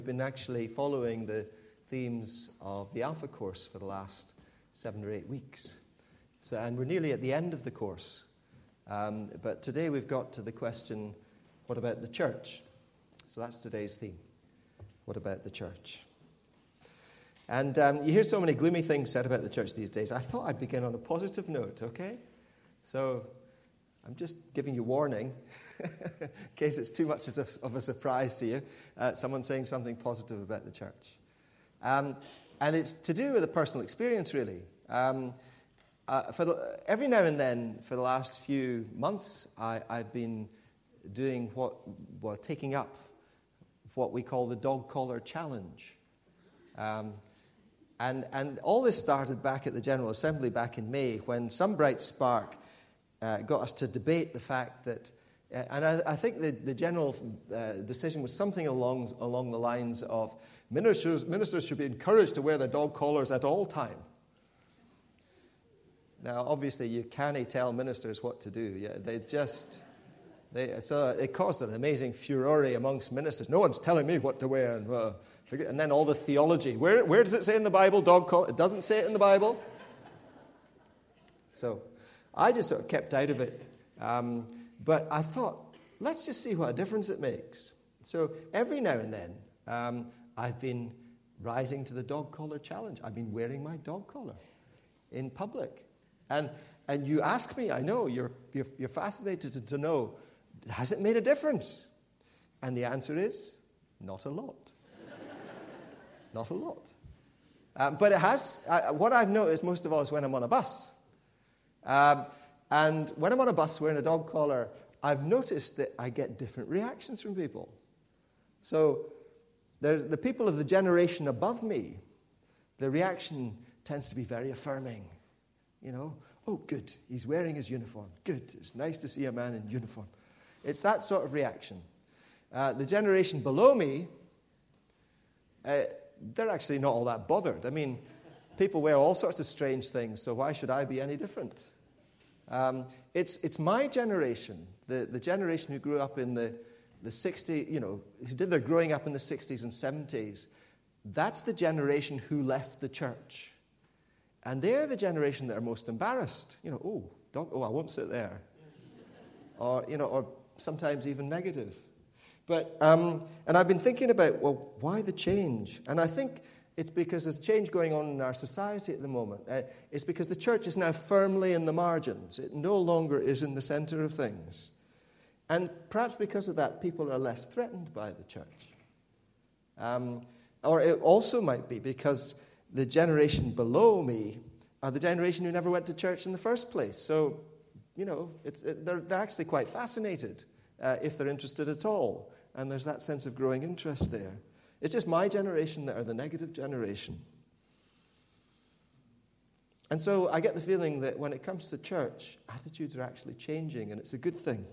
We've been actually following the themes of the Alpha course for the last 7 or 8 weeks. And we're nearly at the end of the course. But today we've got to the question, what about the church? So that's today's theme. What about the church? And you hear so many gloomy things said about the church these days. I thought I'd begin on a positive note, okay? So I'm just giving you warning, in case it's too much of a surprise to you, someone saying something positive about the church. And it's to do with a personal experience, really. Every now and then, for the last few months, I've been doing taking up what we call the dog collar challenge. And all this started back at the General Assembly back in May, when some bright spark got us to debate the fact that, and I think the general decision was something along the lines of ministers should be encouraged to wear their dog collars at all time. Now, obviously, you can't tell ministers what to do. Yeah, so it caused an amazing furore amongst ministers. No one's telling me what to wear. And then all the theology. Where does it say in the Bible, dog collar? It doesn't say it in the Bible. So I just sort of kept out of it. But I thought, let's just see what a difference it makes. So every now and then, I've been rising to the dog collar challenge. I've been wearing my dog collar in public. And you ask me, I know, you're fascinated to know, has it made a difference? And the answer is, not a lot. Not a lot. But it has. What I've noticed most of all is when I'm on a bus. And when I'm on a bus wearing a dog collar, I've noticed that I get different reactions from people. So there's the people of the generation above me, the reaction tends to be very affirming. You know, oh, good, he's wearing his uniform. Good, it's nice to see a man in uniform. It's that sort of reaction. The generation below me, they're actually not all that bothered. I mean, people wear all sorts of strange things, so why should I be any different? It's my generation, the generation who grew up in the 60s, who did their growing up in the 60s and 70s. That's the generation who left the church. And they're the generation that are most embarrassed. I won't sit there. Or sometimes even negative. But, and I've been thinking about, well, why the change? And I think it's because there's change going on in our society at the moment. It's because the church is now firmly in the margins. It no longer is in the center of things. And perhaps because of that, people are less threatened by the church. Or it also might be because the generation below me are the generation who never went to church in the first place. So, they're actually quite fascinated if they're interested at all. And there's that sense of growing interest there. It's just my generation that are the negative generation. And so I get the feeling that when it comes to church, attitudes are actually changing, and it's a good thing.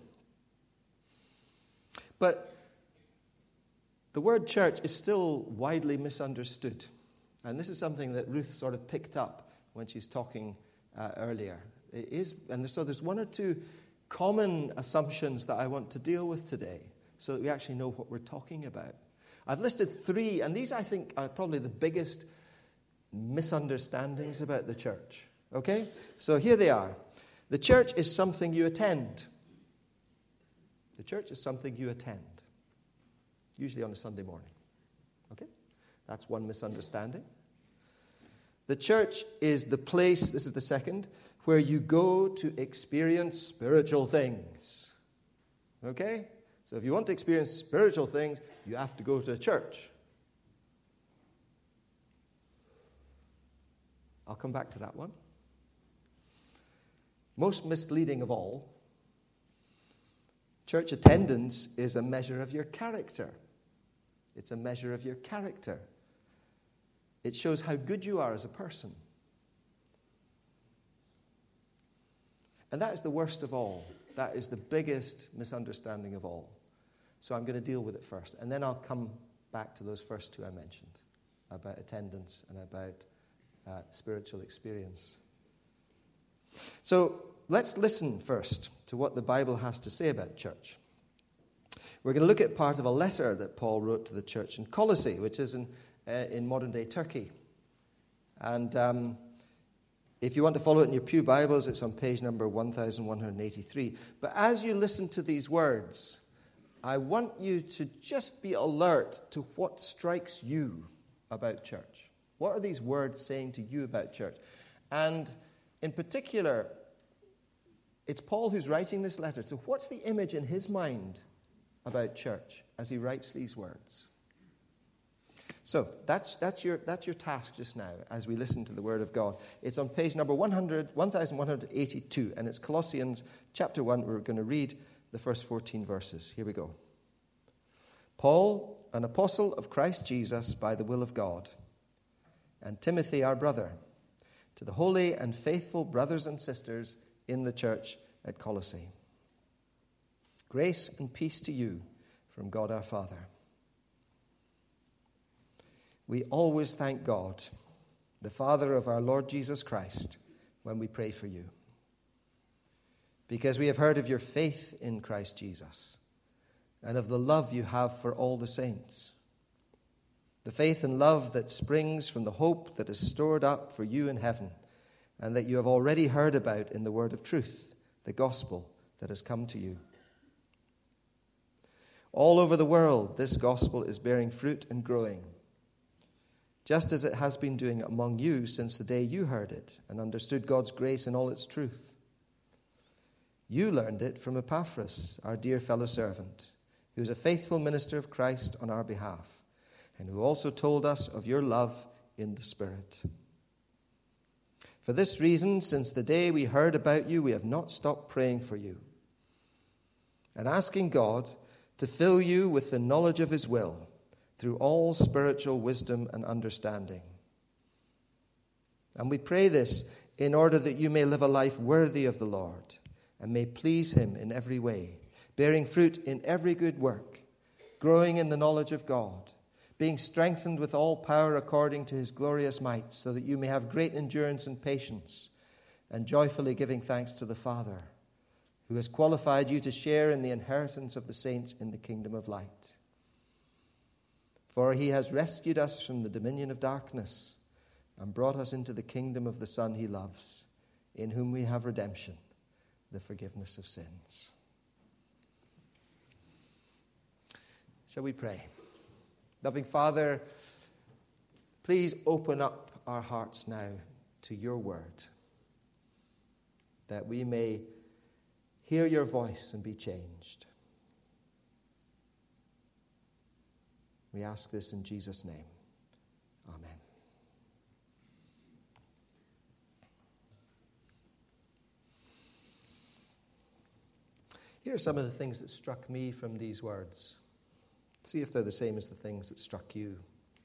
But the word church is still widely misunderstood. And this is something that Ruth sort of picked up when she's talking earlier. It is, and so there's one or two common assumptions that I want to deal with today so that we actually know what we're talking about. I've listed 3, and these I think are probably the biggest misunderstandings about the church. Okay? So here they are. The church is something you attend. The church is something you attend. Usually on a Sunday morning. Okay? That's one misunderstanding. The church is the place, this is the second, where you go to experience spiritual things. Okay? So if you want to experience spiritual things, you have to go to a church. I'll come back to that one. Most misleading of all, church attendance is a measure of your character. It's a measure of your character. It shows how good you are as a person. And that is the worst of all. That is the biggest misunderstanding of all. So I'm going to deal with it first. And then I'll come back to those first 2 I mentioned, about attendance and about spiritual experience. So let's listen first to what the Bible has to say about church. We're going to look at part of a letter that Paul wrote to the church in Colossae, which is in modern-day Turkey. And if you want to follow it in your pew Bibles, it's on page number 1183. But as you listen to these words, I want you to just be alert to what strikes you about church. What are these words saying to you about church? And in particular, it's Paul who's writing this letter. So what's the image in his mind about church as he writes these words? So that's your task just now as we listen to the Word of God. It's on page number 1182, and it's Colossians chapter 1. We're going to read the first 14 verses. Here we go. Paul, an apostle of Christ Jesus by the will of God, and Timothy, our brother, to the holy and faithful brothers and sisters in the church at Colossae. Grace and peace to you from God our Father. We always thank God, the Father of our Lord Jesus Christ, when we pray for you, because we have heard of your faith in Christ Jesus and of the love you have for all the saints, the faith and love that springs from the hope that is stored up for you in heaven and that you have already heard about in the word of truth, the gospel that has come to you. All over the world, this gospel is bearing fruit and growing, just as it has been doing among you since the day you heard it and understood God's grace in all its truth. You learned it from Epaphras, our dear fellow servant, who is a faithful minister of Christ on our behalf, and who also told us of your love in the Spirit. For this reason, since the day we heard about you, we have not stopped praying for you and asking God to fill you with the knowledge of his will through all spiritual wisdom and understanding. And we pray this in order that you may live a life worthy of the Lord and may please him in every way, bearing fruit in every good work, growing in the knowledge of God, being strengthened with all power according to his glorious might, so that you may have great endurance and patience, and joyfully giving thanks to the Father, who has qualified you to share in the inheritance of the saints in the kingdom of light. For he has rescued us from the dominion of darkness and brought us into the kingdom of the Son he loves, in whom we have redemption, the forgiveness of sins. Shall we pray? Loving Father, please open up our hearts now to your word, that we may hear your voice and be changed. We ask this in Jesus' name. Amen. Here are some of the things that struck me from these words. See if they're the same as the things that struck you.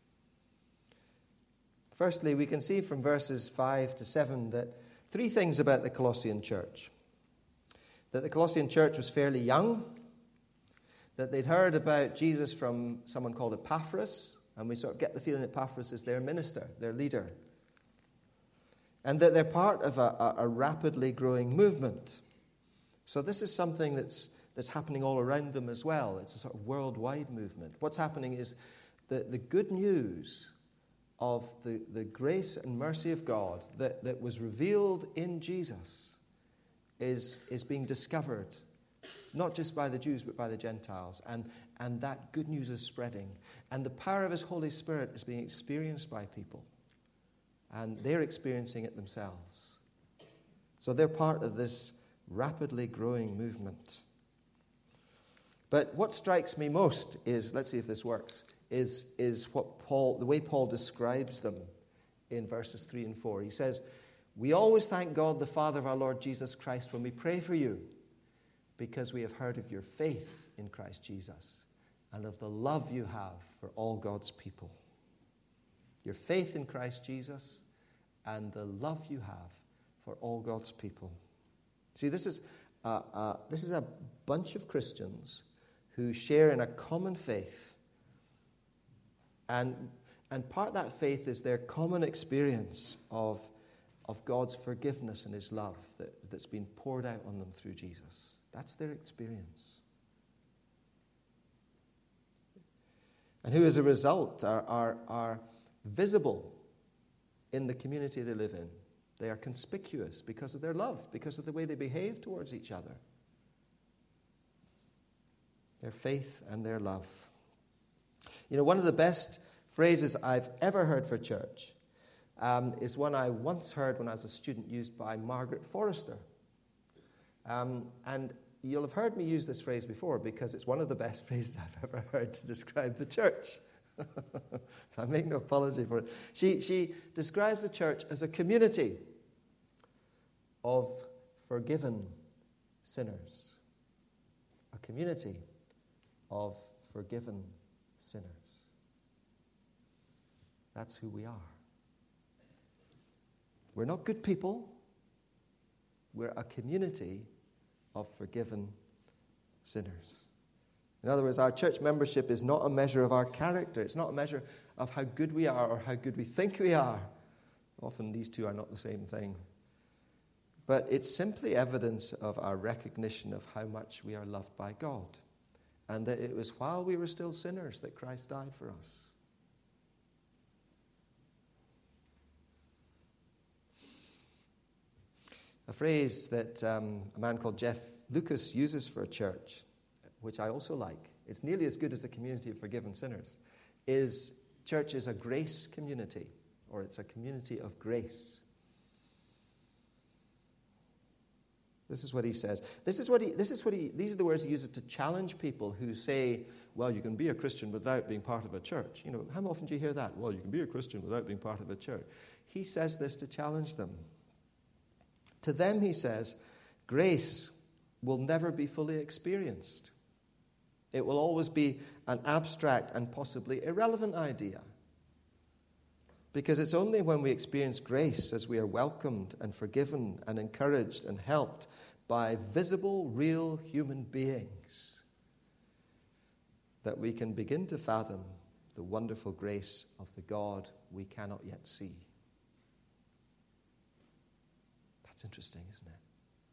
Firstly, we can see from verses 5 to 7 that three things about the Colossian church. That the Colossian church was fairly young, that they'd heard about Jesus from someone called Epaphras, and we sort of get the feeling Epaphras is their minister, their leader, and that they're part of a rapidly growing movement. So this is something that's happening all around them as well. It's a sort of worldwide movement. What's happening is the good news of the grace and mercy of God that was revealed in Jesus is being discovered, not just by the Jews but by the Gentiles. And that good news is spreading. And the power of his Holy Spirit is being experienced by people. And they're experiencing it themselves. So they're part of this rapidly growing movement. But what strikes me most is, let's see if this works, is the way Paul describes them in verses 3 and 4. He says, "We always thank God, the Father of our Lord Jesus Christ, when we pray for you, because we have heard of your faith in Christ Jesus and of the love you have for all God's people." Your faith in Christ Jesus and the love you have for all God's people. See, this is a bunch of Christians who share in a common faith. And part of that faith is their common experience of God's forgiveness and his love that's been poured out on them through Jesus. That's their experience. and who as a result are visible in the community they live in. They are conspicuous because of their love, because of the way they behave towards each other. Their faith and their love. You know, one of the best phrases I've ever heard for church is one I once heard when I was a student, used by Margaret Forrester. And you'll have heard me use this phrase before because it's one of the best phrases I've ever heard to describe the church. So I make no apology for it. She describes the church as a community of forgiven sinners. A community of forgiven sinners. That's who we are. We're not good people. We're a community of forgiven sinners. In other words, our church membership is not a measure of our character. It's not a measure of how good we are or how good we think we are. Often these two are not the same thing. But it's simply evidence of our recognition of how much we are loved by God. And that it was while we were still sinners that Christ died for us. A phrase that a man called Jeff Lucas uses for a church, which I also like, it's nearly as good as a community of forgiven sinners, is church is a grace community, or it's a community of grace. This is what he says. These are the words he uses to challenge people who say, well, you can be a Christian without being part of a church. You know, how often do you hear that? Well, you can be a Christian without being part of a church. He says this to challenge them. To them, he says, grace will never be fully experienced. It will always be an abstract and possibly irrelevant idea. Because it's only when we experience grace as we are welcomed and forgiven and encouraged and helped by visible, real human beings that we can begin to fathom the wonderful grace of the God we cannot yet see. That's interesting, isn't it?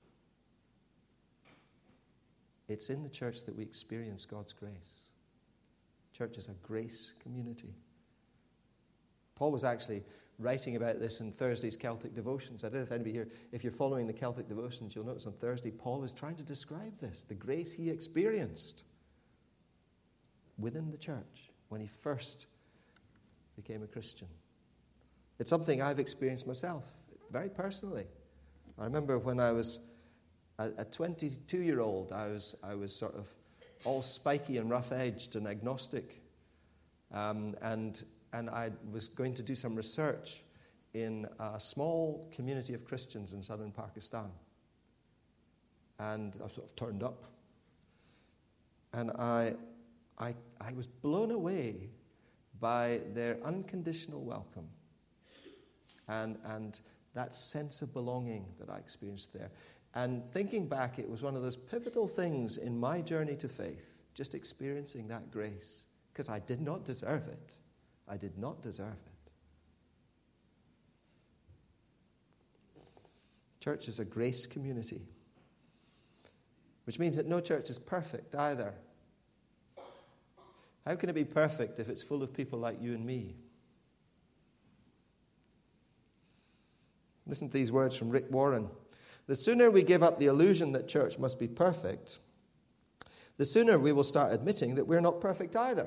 It's in the church that we experience God's grace. Church is a grace community. Paul was actually writing about this in Thursday's Celtic devotions. I don't know if anybody here, if you're following the Celtic devotions, you'll notice on Thursday, Paul is trying to describe this, the grace he experienced within the church when he first became a Christian. It's something I've experienced myself, very personally. I remember when I was a 22-year-old, I was sort of all spiky and rough-edged and agnostic, and I was going to do some research in a small community of Christians in southern Pakistan. And I sort of turned up. And I was blown away by their unconditional welcome and that sense of belonging that I experienced there. And thinking back, it was one of those pivotal things in my journey to faith, just experiencing that grace, because I did not deserve it. I did not deserve it. Church is a grace community, which means that no church is perfect either. How can it be perfect if it's full of people like you and me? Listen to these words from Rick Warren. The sooner we give up the illusion that church must be perfect, the sooner we will start admitting that we're not perfect either.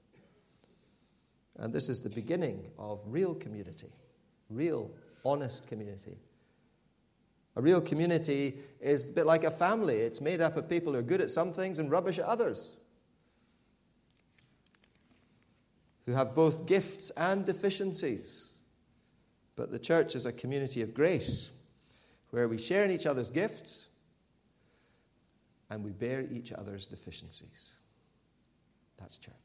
And this is the beginning of real community, real, honest community. A real community is a bit like a family. It's made up of people who are good at some things and rubbish at others, who have both gifts and deficiencies. But the church is a community of grace, where we share in each other's gifts and we bear each other's deficiencies. That's church.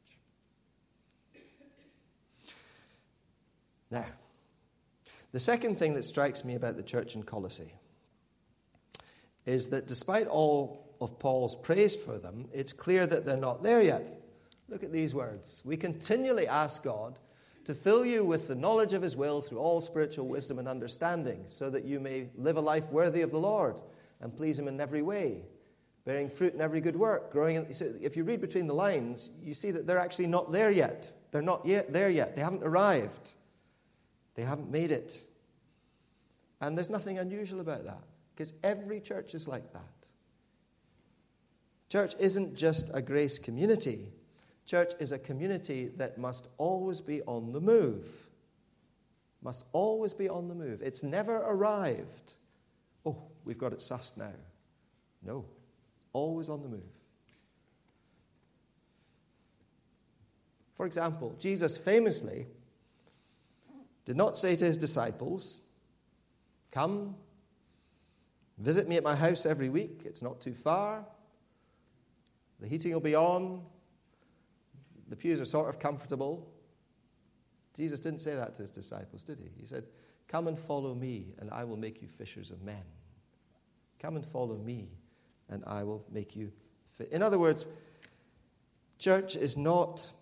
Now, the second thing that strikes me about the church in Colossae is that despite all of Paul's praise for them, it's clear that they're not there yet. Look at these words. We continually ask God to fill you with the knowledge of his will through all spiritual wisdom and understanding, so that you may live a life worthy of the Lord and please him in every way, bearing fruit in every good work, growing. If you read between the lines, you see that they're actually not there yet. They're not yet there yet. They haven't arrived. They haven't made it. And there's nothing unusual about that, because every church is like that. Church isn't just a grace community. Church is a community that must always be on the move. Must always be on the move. It's never arrived. Oh, we've got it sussed now. No. Always on the move. For example, Jesus famously did not say to his disciples, "Come, visit me at my house every week. It's not too far. The heating will be on. The pews are sort of comfortable." Jesus didn't say that to his disciples, did he? He said, "Come and follow me, and I will make you fishers of men." Come and follow me, and I will make you In other words, church is not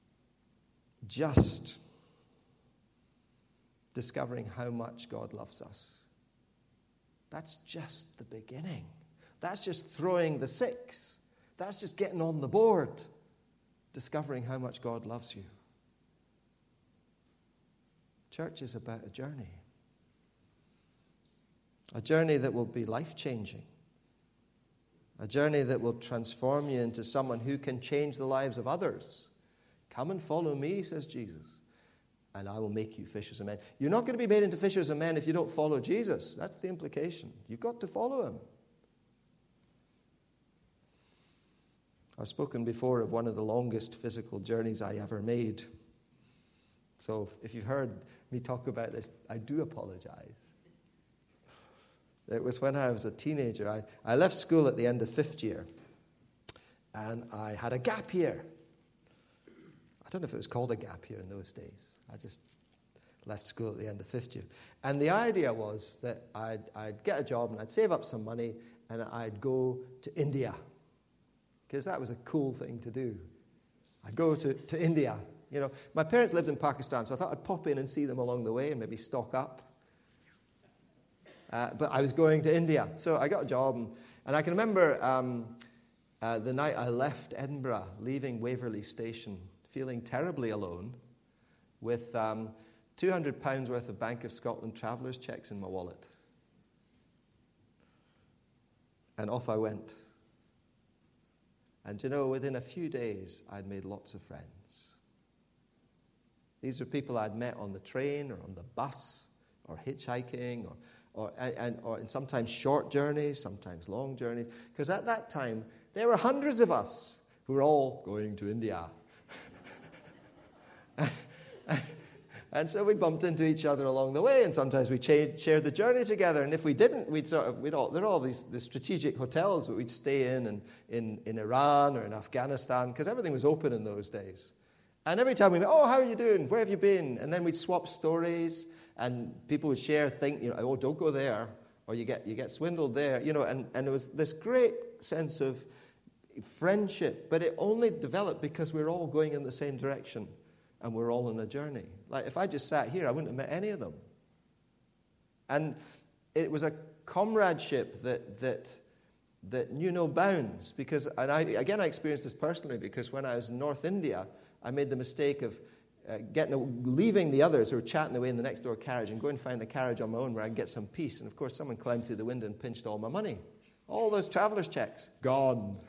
just discovering how much God loves us. That's just the beginning. That's just throwing the six. That's just getting on the board, discovering how much God loves you. Church is about a journey that will be life-changing, a journey that will transform you into someone who can change the lives of others. Come and follow me, says Jesus, and I will make you fishers of men. You're not going to be made into fishers of men if you don't follow Jesus. That's the implication. You've got to follow him. I've spoken before of one of the longest physical journeys I ever made. So if you've heard me talk about this, I do apologize. It was when I was a teenager. I left school at the end of fifth year, and I had a gap year. I don't know if it was called a gap year in those days. I just left school at the end of fifth year. And the idea was that I'd get a job and I'd save up some money and I'd go to India, because that was a cool thing to do. I'd go to India. You know, my parents lived in Pakistan, so I thought I'd pop in and see them along the way and maybe stock up. But I was going to India, so I got a job. And I can remember the night I left Edinburgh, leaving Waverley Station, feeling terribly alone, with £200 worth of Bank of Scotland travellers' cheques in my wallet. And off I went. And you know, within a few days, I'd made lots of friends. These are people I'd met on the train or on the bus or hitchhiking or sometimes short journeys, sometimes long journeys. Because at that time, there were hundreds of us who were all going to India. And so we bumped into each other along the way, and sometimes we shared the journey together. And if we didn't, there are all these the strategic hotels that we'd stay in Iran or in Afghanistan, because everything was open in those days. And every time we met, "Oh, how are you doing? Where have you been?" And then we'd swap stories, and people would share things, you know, "Oh, don't go there," or you get swindled there, you know. And there was this great sense of friendship, but it only developed because we were all going in the same direction, and we're all on a journey. Like if I just sat here, I wouldn't have met any of them. And it was a comradeship that knew no bounds. Because, and I experienced this personally, because when I was in North India, I made the mistake of leaving the others who were chatting away in the next door carriage and going and find a carriage on my own where I'd get some peace. And of course, someone climbed through the window and pinched all my money. All those traveller's checks, gone.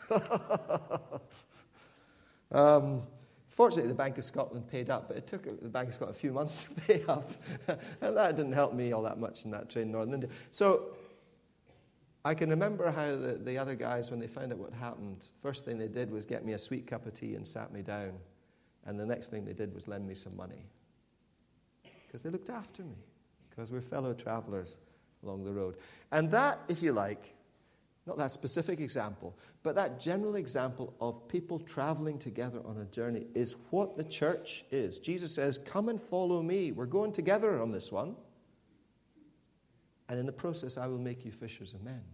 Fortunately, the Bank of Scotland paid up, but it took the Bank of Scotland a few months to pay up. And that didn't help me all that much in that train in Northern India. So I can remember how the other guys, when they found out what happened, first thing they did was get me a sweet cup of tea and sat me down. And the next thing they did was lend me some money. Because they looked after me. Because we're fellow travelers along the road. And that, if you like, not that specific example, but that general example of people traveling together on a journey is what the church is. Jesus says, "Come and follow me. We're going together on this one. And in the process, I will make you fishers of men."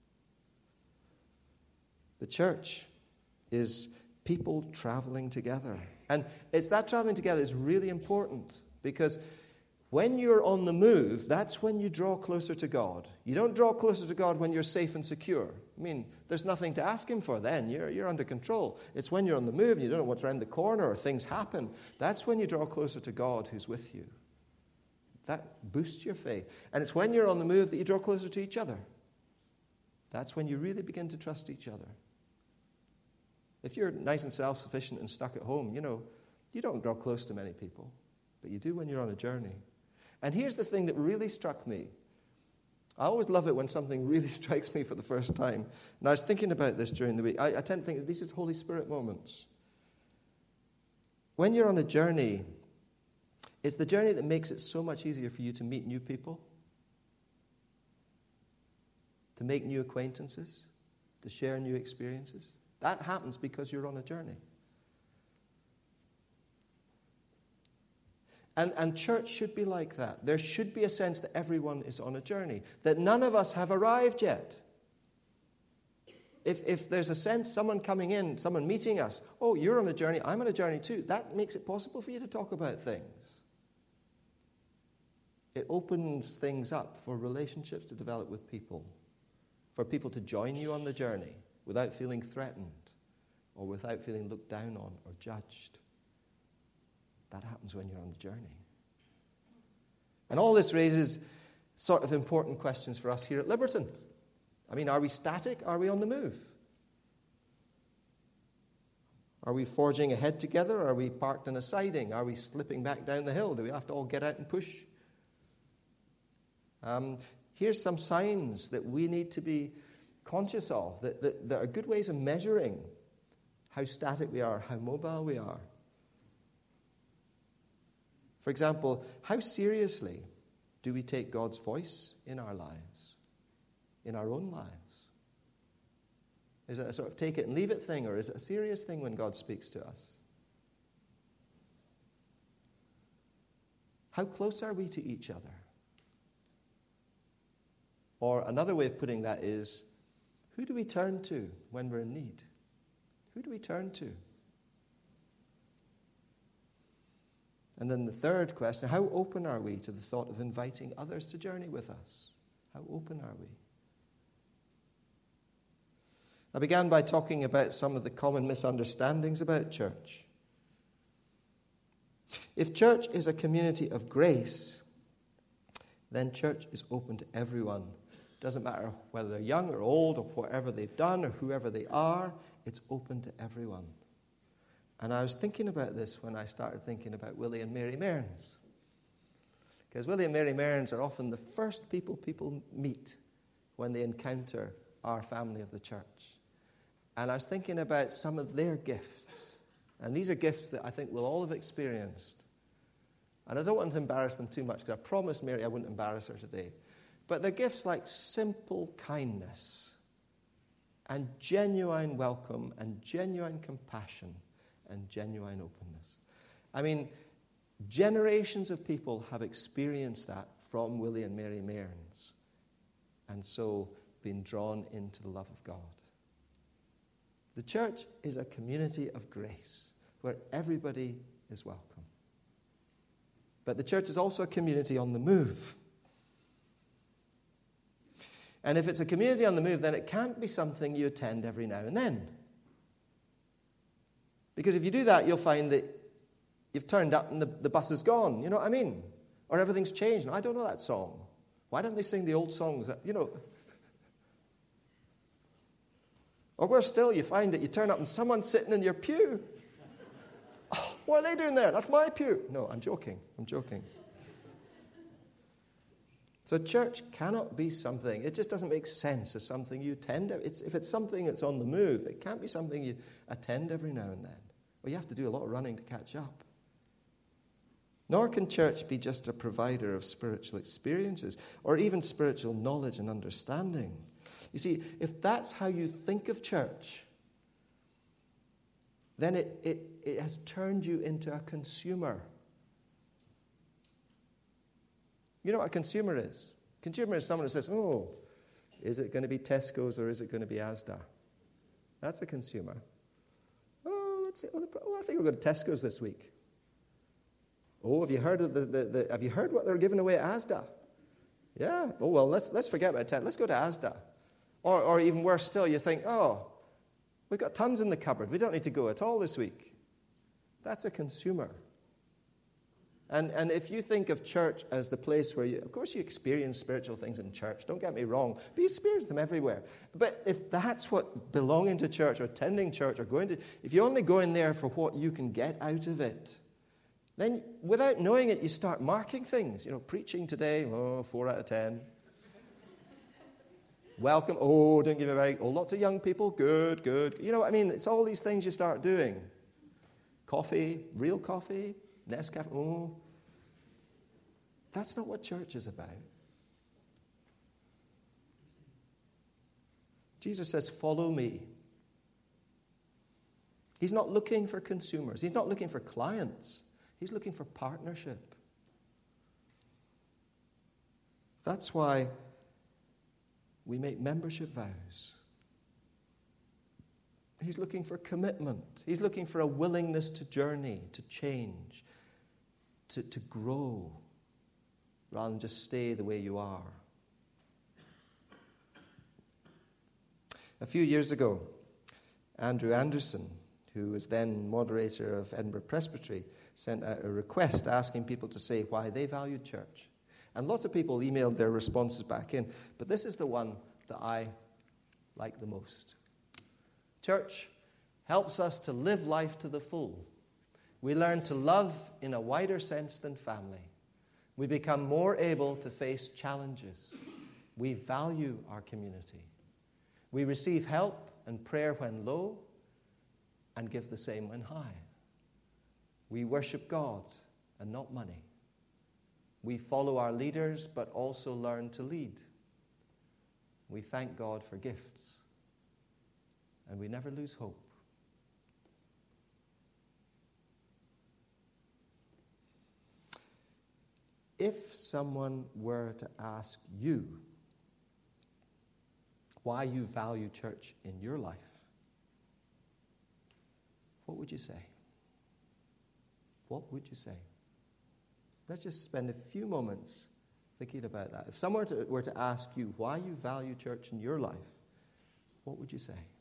The church is people traveling together. And it's that traveling together is really important, because When you're on the move, that's when you draw closer to God. You don't draw closer to God when you're safe and secure. I mean, there's nothing to ask him for then. You're under control. It's when you're on the move and you don't know what's around the corner or things happen. That's when you draw closer to God who's with you. That boosts your faith. And it's when you're on the move that you draw closer to each other. That's when you really begin to trust each other. If you're nice and self-sufficient and stuck at home, you don't draw close to many people. But you do when you're on a journey. And here's the thing that really struck me. I always love it when something really strikes me for the first time. And I was thinking about this during the week. I tend to think that these are Holy Spirit moments. When you're on a journey, it's the journey that makes it so much easier for you to meet new people, to make new acquaintances, to share new experiences. That happens because you're on a journey. And church should be like that. There should be a sense that everyone is on a journey, that none of us have arrived yet. If there's a sense, someone coming in, someone meeting us, oh, you're on a journey, I'm on a journey too, that makes it possible for you to talk about things. It opens things up for relationships to develop with people, for people to join you on the journey without feeling threatened or without feeling looked down on or judged. That happens when you're on the journey. And all this raises sort of important questions for us here at Liberton. I mean, are we static? Are we on the move? Are we forging ahead together? Are we parked in a siding? Are we slipping back down the hill? Do we have to all get out and push? Here's some signs that we need to be conscious of, that are good ways of measuring how static we are, how mobile we are. For example, how seriously do we take God's voice in our lives, in our own lives? Is it a sort of take it and leave it thing, or is it a serious thing when God speaks to us? How close are we to each other? Or another way of putting that is, who do we turn to when we're in need? Who do we turn to? And then the third question, how open are we to the thought of inviting others to journey with us? How open are we? I began by talking about some of the common misunderstandings about church. If church is a community of grace, then church is open to everyone. It doesn't matter whether they're young or old or whatever they've done or whoever they are, it's open to everyone. And I was thinking about this when I started thinking about Willie and Mary Mearns. Because Willie and Mary Mearns are often the first people meet when they encounter our family of the church. And I was thinking about some of their gifts. And these are gifts that I think we'll all have experienced. And I don't want to embarrass them too much, because I promised Mary I wouldn't embarrass her today. But they're gifts like simple kindness and genuine welcome and genuine compassion and genuine openness. I mean, generations of people have experienced that from Willie and Mary Mearns, and so been drawn into the love of God. The church is a community of grace where everybody is welcome. But the church is also a community on the move. And if it's a community on the move, then it can't be something you attend every now and then. Because if you do that, you'll find that you've turned up and the bus is gone. You know what I mean? Or everything's changed. I don't know that song. Why don't they sing the old songs? Or worse still, you find that you turn up and someone's sitting in your pew. Oh, what are they doing there? That's my pew. No, I'm joking. So church cannot be something. It just doesn't make sense as something you attend. If it's something that's on the move, it can't be something you attend every now and then. Well, you have to do a lot of running to catch up. Nor can church be just a provider of spiritual experiences or even spiritual knowledge and understanding. You see, if that's how you think of church, then it has turned you into a consumer. You know what a consumer is? Consumer is someone who says, oh, is it going to be Tesco's or is it going to be Asda? That's a consumer. Oh, let's see. Oh, I think I'll go to Tesco's this week. Oh, have you heard of have you heard what they're giving away at Asda? Yeah. Oh, well, let's forget about tent. Let's go to Asda. Or even worse still, you think, oh, we've got tons in the cupboard. We don't need to go at all this week. That's a consumer. And if you think of church as the place where of course you experience spiritual things in church, don't get me wrong, but you experience them everywhere. But if that's what belonging to church or attending church or if you only go in there for what you can get out of it, then without knowing it, you start marking things. Preaching today, 4 out of 10. Welcome, don't give me a break. Lots of young people, good. You know what I mean? It's all these things you start doing. Coffee, real coffee, Nescafe, That's not what church is about. Jesus says, follow me. He's not looking for consumers. He's not looking for clients. He's looking for partnership. That's why we make membership vows. He's looking for commitment. He's looking for a willingness to journey, to change, to grow, rather than just stay the way you are. A few years ago, Andrew Anderson, who was then moderator of Edinburgh Presbytery, sent out a request asking people to say why they valued church. And lots of people emailed their responses back in, but this is the one that I like the most. Church helps us to live life to the full. We learn to love in a wider sense than family. We become more able to face challenges. We value our community. We receive help and prayer when low and give the same when high. We worship God and not money. We follow our leaders but also learn to lead. We thank God for gifts. And we never lose hope. If someone were to ask you why you value church in your life, what would you say? What would you say? Let's just spend a few moments thinking about that. If someone were to ask you why you value church in your life, what would you say?